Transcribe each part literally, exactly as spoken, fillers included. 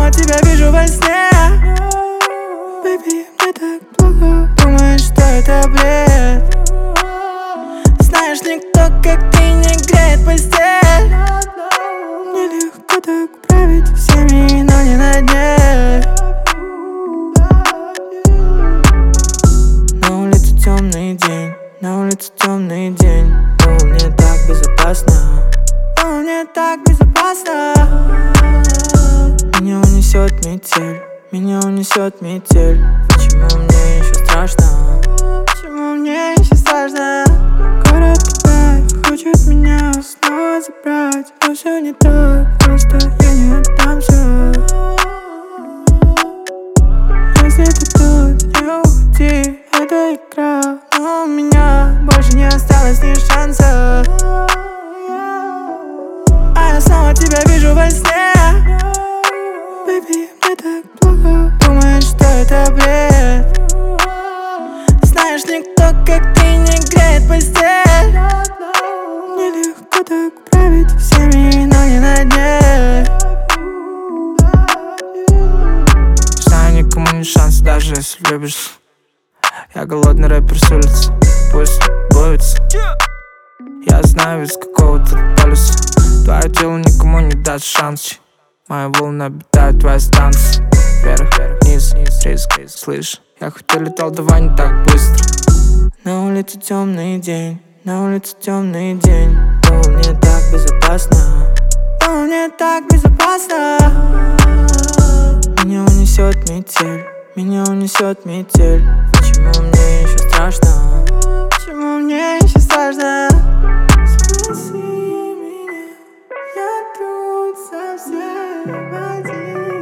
снова тебя вижу во сне. Baby, мне так плохо, думаешь, что это бред. Знаешь, никто, как ты, не греет постель. Мне легко так править всеми, но не на дне. На улице темный день, на улице темный день. Думал, мне так безопасно, думал, мне так безопасно. Меня унесет метель, меня унесет метель. Почему мне еще страшно? Почему мне еще страшно? Город Китай хочет меня снова забрать, но все не так, просто я не отдам все. Если ты тут, не уходи, это игра, но у меня больше не осталось ни шанса. А я снова тебя вижу во сне. Baby, мне так плохо, думаешь, что это бред. Знаешь, никто, как ты, не греет постель. Мне легко так править всеми, но не на дне. Знаю, никому не шанс, даже если любишь. Я голодный рэпер с улицы, пусть боится. Я знаю, из какого ты полюса. Твое тело никому не даст шанс. Мои волны обитают твои станции. Вверх, вниз, риск, слышь. Я хоть и летал, давай не так быстро. На улице темный день, на улице темный день. Думал, мне так безопасно, думал, мне так безопасно. Меня унесет метель, меня унесет метель. Почему мне еще страшно? Почему мне еще страшно? Спаси меня, я тут совсем один.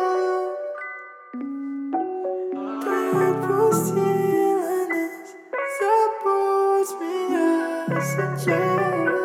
Ты отпустила нас, забудь меня сейчас.